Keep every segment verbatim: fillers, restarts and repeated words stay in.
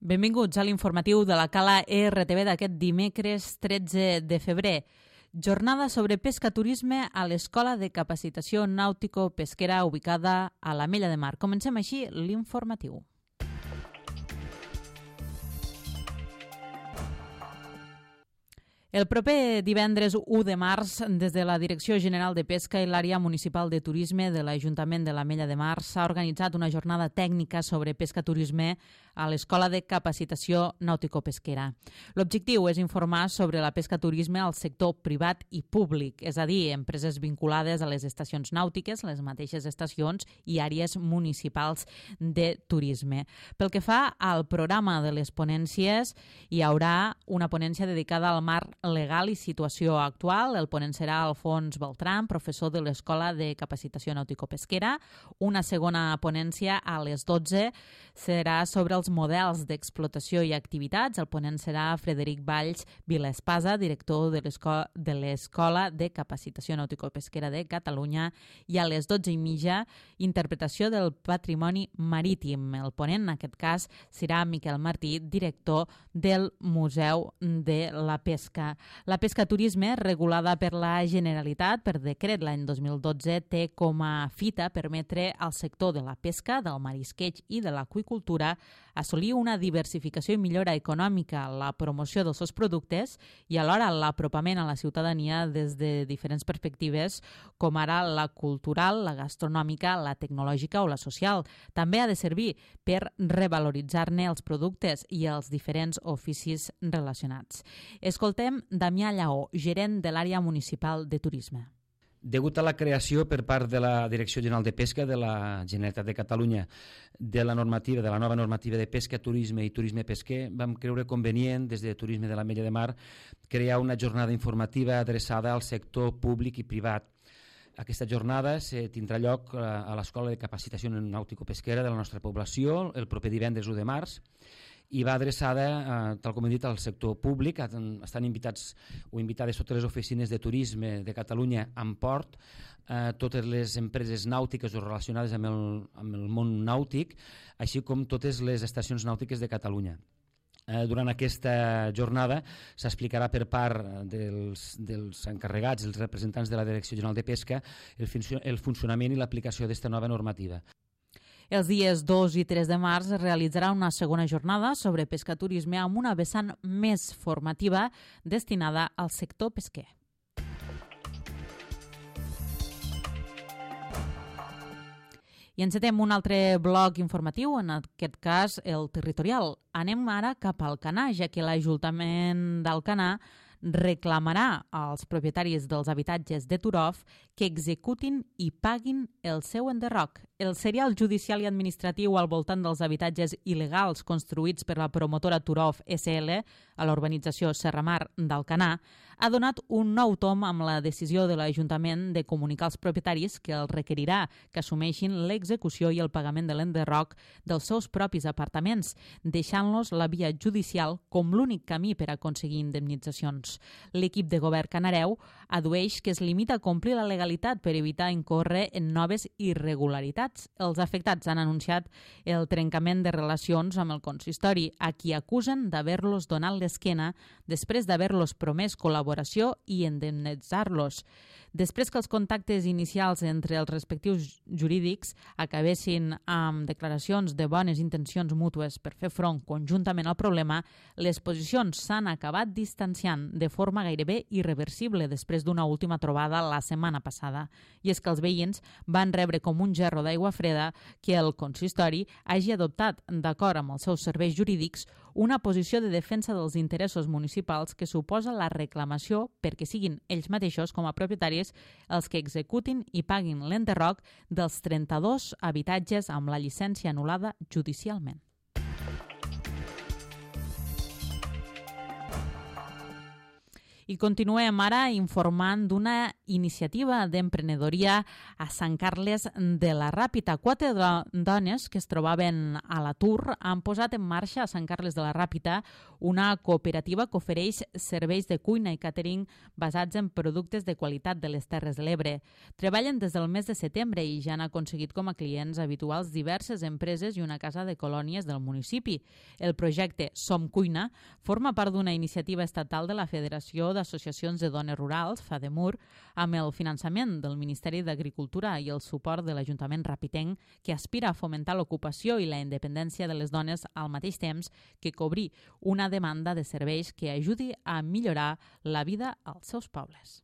Benvinguts a l'informatiu de la Cala E R T V d'aquest dimecres tretze de febrer. Jornada sobre pesca-turisme a l'Escola de Capacitació Nàutico-Pesquera ubicada a l'Ametlla de Mar. Comencem així l'informatiu. El proper divendres u de març, des de la Direcció General de Pesca i l'Àrea Municipal de Turisme de l'Ajuntament de l'Ametlla de Mar s'ha organitzat una jornada tècnica sobre pesca-turisme a l'Escola de Capacitació Nàutico-Pesquera. L'objectiu és informar sobre la pesca-turisme al sector privat i públic, és a dir, empreses vinculades a les estacions nàutiques, les mateixes estacions i àrees municipals de turisme. Pel que fa al programa de les ponències, hi haurà una ponència dedicada al mar legal i situació actual. El ponent serà Alfons Beltran, professor de l'Escola de Capacitació Nàutico-Pesquera. Una segona ponència a les dotze serà sobre els models d'explotació i activitats. El ponent serà Frederic Valls Vilaespasa, director de l'Escola de Capacitació Nàutico-Pesquera de Catalunya. I a les dotze i mitja, interpretació del patrimoni marítim. El ponent, en aquest cas, serà Miquel Martí, director del Museu de la Pesca. La pesca-turisme, regulada per la Generalitat per decret l'any dos mil dotze, té com a fita permetre al sector de la pesca, del marisqueig i de l'aqüicultura assolir una diversificació i millora econòmica, la promoció dels seus productes i alhora l'apropament a la ciutadania des de diferents perspectives, com ara la cultural, la gastronòmica, la tecnològica o la social. També ha de servir per revaloritzar-ne els productes i els diferents oficis relacionats. Escoltem Damià Lleó, gerent de l'àrea municipal de turisme. Degut a la creació per part de la Direcció General de Pesca de la Generalitat de Catalunya de la normativa, de la nova normativa de pesca, turisme i turisme pesquer, vam creure convenient, des de Turisme de l'Ametlla de Mar, crear una jornada informativa adreçada al sector públic i privat. Aquesta jornada se tindrà lloc a l'Escola de Capacitació Nàutico-Pesquera de la nostra població el proper divendres u de març i va adreçada, eh, tal com he dit, al sector públic. Estan invitats o invitades totes les oficines de turisme de Catalunya en port, eh, totes les empreses nàutiques o relacionades amb el, amb el món nàutic, així com totes les estacions nàutiques de Catalunya. Eh, durant aquesta jornada s'explicarà per part dels, dels encarregats, els representants de la Direcció General de Pesca, el, funcio el funcionament i l'aplicació d'aquesta nova normativa. Els dies dos i tres de març es realitzarà una segona jornada sobre pesca-turisme amb una vessant més formativa destinada al sector pesquer. I encetem un altre bloc informatiu, en aquest cas el territorial. Anem ara cap al Canà, ja que l'Ajuntament d'Alcanar reclamarà als propietaris dels habitatges de Turov que executin i paguin el seu enderroc. El serial judicial i administratiu al voltant dels habitatges il·legals construïts per la promotora Turov S L a l'urbanització Serramar d'Alcanar ha donat un nou tom amb la decisió de l'Ajuntament de comunicar als propietaris que els requerirà que assumeixin l'execució i el pagament de l'enderroc dels seus propis apartaments, deixant-los la via judicial com l'únic camí per aconseguir indemnitzacions. L'equip de govern canareu addueix que es limita a complir la legalitat per evitar incórrer en noves irregularitats. Els afectats han anunciat el trencament de relacions amb el consistori, a qui acusen d'haver-los donat l'esquena després d'haver-los promès col·laboració i indemnitzar-los. Després que els contactes inicials entre els respectius jurídics acabessin amb declaracions de bones intencions mútues per fer front conjuntament al problema, les posicions s'han acabat distanciant de forma gairebé irreversible després d'una última trobada la setmana passada. I és que els veïns van rebre com un gerro d'aigua freda que el consistori hagi adoptat, d'acord amb els seus serveis jurídics, una posició de defensa dels interessos municipals que suposa la reclamació perquè siguin ells mateixos, com a propietaris, els que executin i paguin l'enderroc dels trenta-dos habitatges amb la llicència anul·lada judicialment. I continuem ara informant d'una iniciativa d'emprenedoria a Sant Carles de la Ràpita. Quatre dones que es trobaven a l'atur han posat en marxa a Sant Carles de la Ràpita una cooperativa que ofereix serveis de cuina i catering basats en productes de qualitat de les Terres de l'Ebre. Treballen des del mes de setembre i ja han aconseguit com a clients habituals diverses empreses i una casa de colònies del municipi. El projecte Som Cuina forma part d'una iniciativa estatal de la Federació d'Associacions de Dones Rurals, FADEMUR, amb el finançament del Ministeri d'Agricultura i el suport de l'Ajuntament Rapitenc, que aspira a fomentar l'ocupació i la independència de les dones al mateix temps que cobrir una demanda de serveis que ajudi a millorar la vida als seus pobles.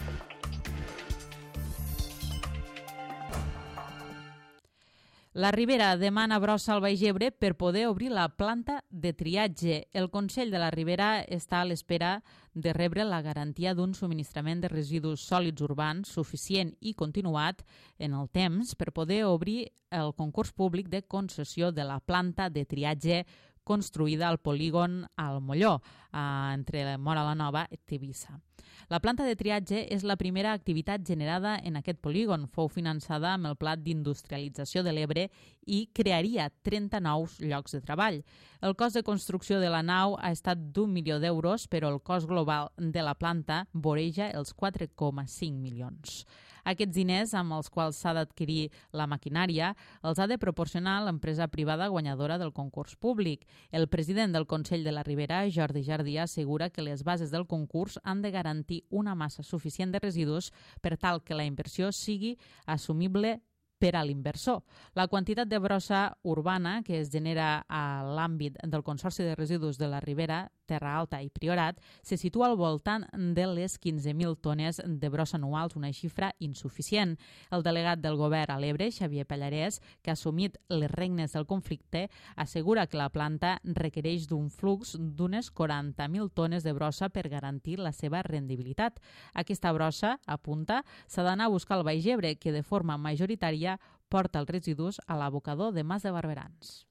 La Ribera demana brossa al Baix Ebre per poder obrir la planta de triatge. El Consell de la Ribera està a l'espera de rebre la garantia d'un subministrament de residus sòlids urbans suficient i continuat en el temps per poder obrir el concurs públic de concessió de la planta de triatge construïda al polígon al Molló, entre Móra la Nova i Tivissa. La planta de triatge és la primera activitat generada en aquest polígon. Fou finançada amb el Pla d'Industrialització de l'Ebre i crearia trenta nous llocs de treball. El cost de construcció de la nau ha estat d'un milió d'euros, però el cost global de la planta voreja els quatre coma cinc milions. Aquests diners, amb els quals s'ha d'adquirir la maquinària, els ha de proporcionar l'empresa privada guanyadora del concurs públic. El president del Consell de la Ribera, Jordi Jardí, assegura que les bases del concurs han de garantir una massa suficient de residus per tal que la inversió sigui assumible per a l'inversor. La quantitat de brossa urbana que es genera a l'àmbit del Consorci de Residus de la Ribera, Terra Alta i Priorat se situa al voltant de les quinze mil tones de brossa anuals, una xifra insuficient. El delegat del govern a l'Ebre, Xavier Pallarès, que ha assumit les regnes del conflicte, assegura que la planta requereix d'un flux d'unes quaranta mil tones de brossa per garantir la seva rendibilitat. Aquesta brossa, apunta, s'ha d'anar a buscar al Baix Ebre, que de forma majoritària porta els residus a l'abocador de Mas de Barberans.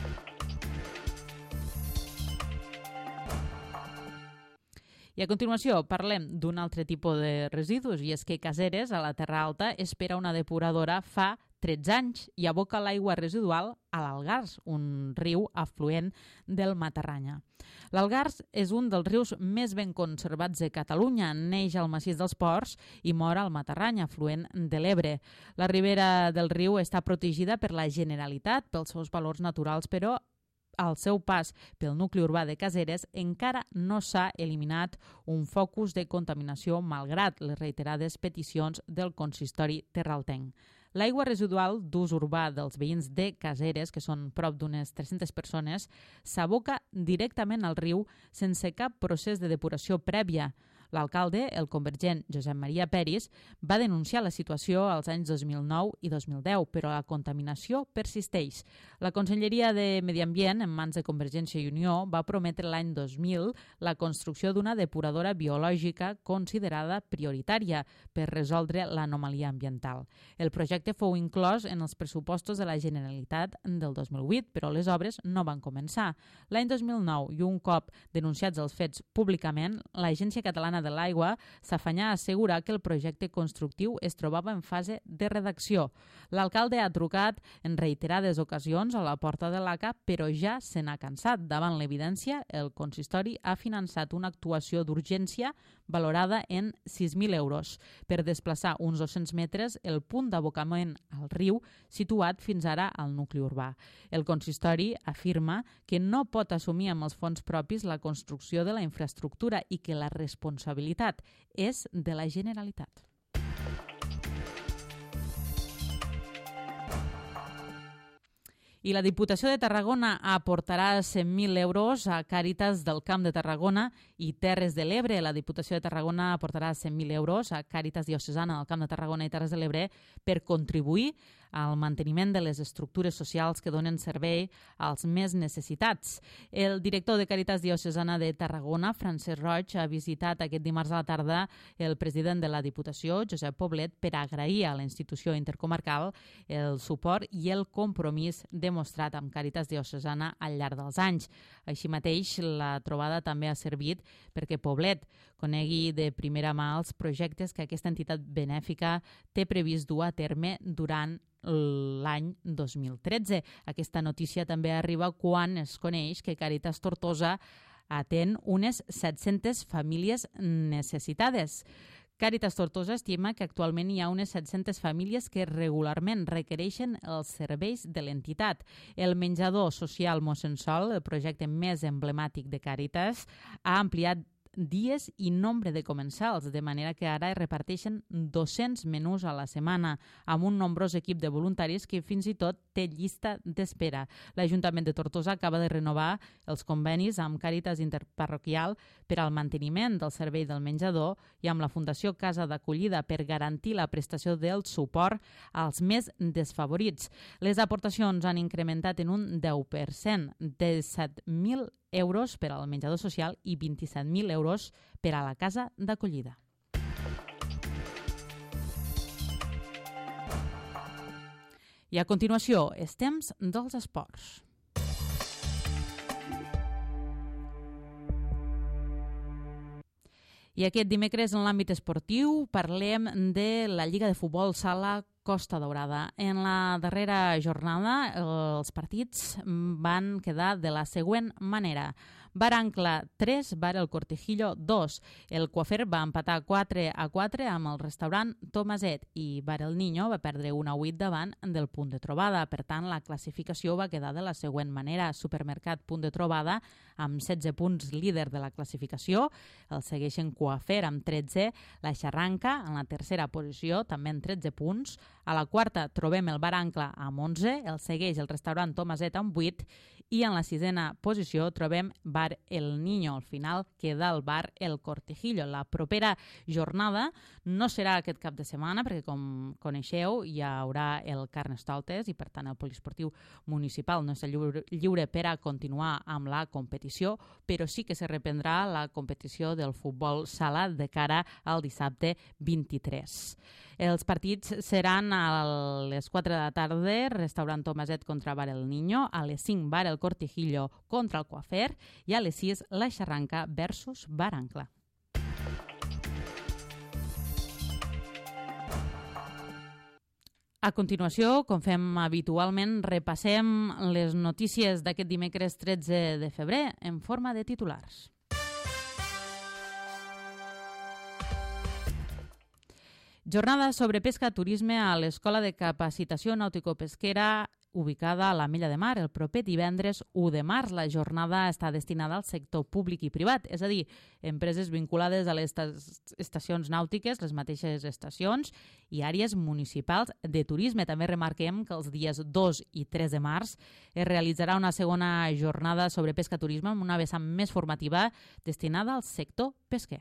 I a continuació parlem d'un altre tipus de residus, i és que Caseres, a la Terra Alta, espera una depuradora fa tretze anys i aboca l'aigua residual a l'Algars, un riu afluent del Matarranya. L'Algars és un dels rius més ben conservats de Catalunya, neix al massís dels Ports i mor al Matarranya, afluent de l'Ebre. La ribera del riu està protegida per la Generalitat pels seus valors naturals, però al seu pas pel nucli urbà de Caseres encara no s'ha eliminat un focus de contaminació malgrat les reiterades peticions del consistori terraltenc. L'aigua residual d'ús urbà dels veïns de Caseres, que són prop d'unes tres-centes persones, s'aboca directament al riu sense cap procés de depuració prèvia. L'alcalde, el convergent Josep Maria Peris, va denunciar la situació als anys dos mil nou i dos mil deu, però la contaminació persisteix. La Conselleria de Medi Ambient, en mans de Convergència i Unió, va prometre l'any dos mil la construcció d'una depuradora biològica considerada prioritària per resoldre l'anomalia ambiental. El projecte fou inclòs en els pressupostos de la Generalitat del dos mil vuit, però les obres no van començar. L'any dos mil nou, i un cop denunciats els fets públicament, l'Agència Catalana de l'Aigua s'afanyà a assegurar que el projecte constructiu es trobava en fase de redacció. L'alcalde ha trucat en reiterades ocasions a la porta de l'A C A, però ja se n'ha cansat. Davant l'evidència, el consistori ha finançat una actuació d'urgència valorada en sis mil euros per desplaçar uns dos-cents metres el punt d'abocament al riu situat fins ara al nucli urbà. El consistori afirma que no pot assumir amb els fons propis la construcció de la infraestructura i que la responsabilitat és de la Generalitat. I la Diputació de Tarragona aportarà cent mil euros a Càritas del Camp de Tarragona i Terres de l'Ebre. La Diputació de Tarragona aportarà cent mil euros a Càritas Diocesana del Camp de Tarragona i Terres de l'Ebre per contribuir al manteniment de les estructures socials que donen servei als més necessitats. El director de Càritas Diocesana de Tarragona, Francesc Roig, ha visitat aquest dimarts a la tarda el president de la Diputació, Josep Poblet, per agrair a la institució intercomarcal el suport i el compromís demostrat amb Càritas Diocesana al llarg dels anys. Així mateix, la trobada també ha servit perquè Poblet conegui de primera mà els projectes que aquesta entitat benèfica té previst dur a terme durant l'any dos mil tretze. Aquesta notícia també arriba quan es coneix que Càritas Tortosa atén unes set-centes famílies necessitades. Càritas Tortosa estima que actualment hi ha unes set-centes famílies que regularment requereixen els serveis de l'entitat. El menjador social Mossèn Sol, el projecte més emblemàtic de Càritas, ha ampliat dies i nombre de comensals, de manera que ara es reparteixen dos-cents menús a la setmana, amb un nombrós equip de voluntaris que fins i tot té llista d'espera. L'Ajuntament de Tortosa acaba de renovar els convenis amb Càritas Interparroquial per al manteniment del servei del menjador i amb la Fundació Casa d'Acollida per garantir la prestació del suport als més desfavorits. Les aportacions han incrementat en un deu per cent, de set mil euros per al menjador social i vint-i-set mil euros per a la casa d'acollida. I a continuació, els temps dels esports. I aquest dimecres, en l'àmbit esportiu, parlem de la Lliga de Futbol Sala Costa Daurada. En la darrera jornada, els partits van quedar de la següent manera. Barancla tres, Bar El Cortijillo dos. El Coafer va empatar quatre a quatre amb el restaurant Tomaset i Bar El Niño va perdre un a vuit davant del Punt de Trobada. Per tant, la classificació va quedar de la següent manera. Supermercat Punt de Trobada amb setze punts, líder de la classificació. El segueixen Coafer amb tretze. La Xarranca en la tercera posició, també amb tretze punts. A la quarta trobem el Barancla amb onze. El segueix el restaurant Tomaset amb vuit. I en la sisena posició trobem Bar El Niño. Al final queda el Bar El Cortijillo. La propera jornada no serà aquest cap de setmana perquè, com coneixeu, hi haurà el Carnestoltes i, per tant, el poliesportiu municipal no està lliure, lliure per a continuar amb la competició, però sí que se reprendrà la competició del futbol sala de cara al dissabte vint-i-tres. Els partits seran a les quatre de la tarda, restaurant Tomaset contra Bar El Niño, a les cinc Bar El Cortijillo contra el Coafer i a les sis la Xarranca versus Barancla. A continuació, com fem habitualment, repassem les notícies d'aquest dimecres tretze de febrer en forma de titulars. Jornada sobre pesca turisme a l'Escola de Capacitació Nàutico-Pesquera ubicada a l'Ametlla de Mar. El proper divendres u de març la jornada està destinada al sector públic i privat, és a dir, empreses vinculades a les estacions nàutiques, les mateixes estacions i àrees municipals de turisme. També remarquem que els dies dos i tres de març es realitzarà una segona jornada sobre pesca turisme amb una vessant més formativa destinada al sector pesquer.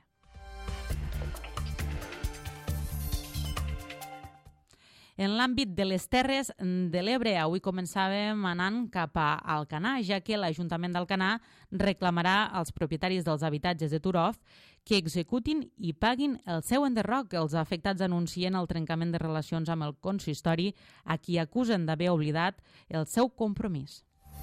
En l'àmbit de les Terres de l'Ebre, avui començàvem anant cap a Alcanar, ja que l'Ajuntament d'Alcanar reclamarà als propietaris dels habitatges de Turof que executin i paguin el seu enderroc. Els afectats anuncien el trencament de relacions amb el consistori, a qui acusen d'haver oblidat el seu compromís.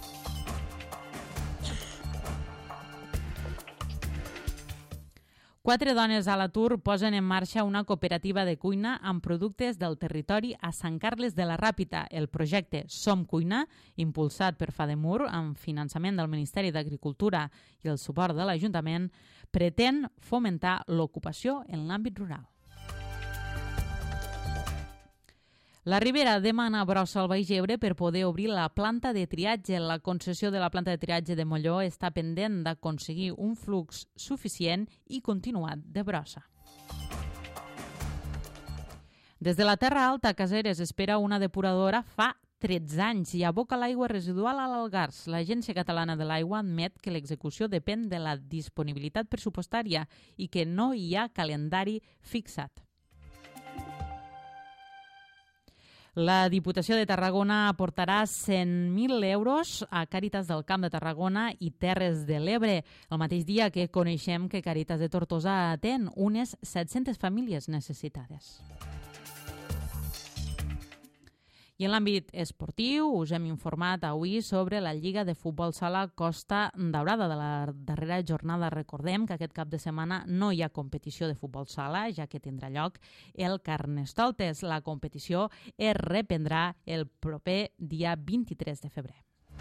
Quatre dones a l'atur posen en marxa una cooperativa de cuina amb productes del territori a Sant Carles de la Ràpita. El projecte Som Cuina, impulsat per Fademur amb finançament del Ministeri d'Agricultura i el suport de l'Ajuntament, pretén fomentar l'ocupació en l'àmbit rural. La Ribera demana brossa al Baix Ebre per poder obrir la planta de triatge. La concessió de la planta de triatge de Molló està pendent d'aconseguir un flux suficient i continuat de brossa. Des de la Terra Alta, a Caseres, espera una depuradora fa tretze anys i aboca l'aigua residual a l'Algars. L'Agència Catalana de l'Aigua admet que l'execució depèn de la disponibilitat pressupostària i que no hi ha calendari fixat. La Diputació de Tarragona aportarà cent mil euros a Càritas del Camp de Tarragona i Terres de l'Ebre, el mateix dia que coneixem que Càritas de Tortosa atén unes set-centes famílies necessitades. I en l'àmbit esportiu us hem informat avui sobre la Lliga de Futbol Sala Costa Daurada de la darrera jornada. Recordem que aquest cap de setmana no hi ha competició de futbol sala, ja que tindrà lloc el Carnestoltes. La competició es reprendrà el proper dia vint-i-tres de febrer.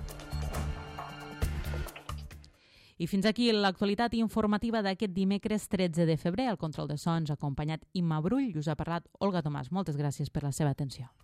I fins aquí l'actualitat informativa d'aquest dimecres tretze de febrer. Al control de sons ha acompanyat Imma Brull i us ha parlat Olga Tomàs. Moltes gràcies per la seva atenció.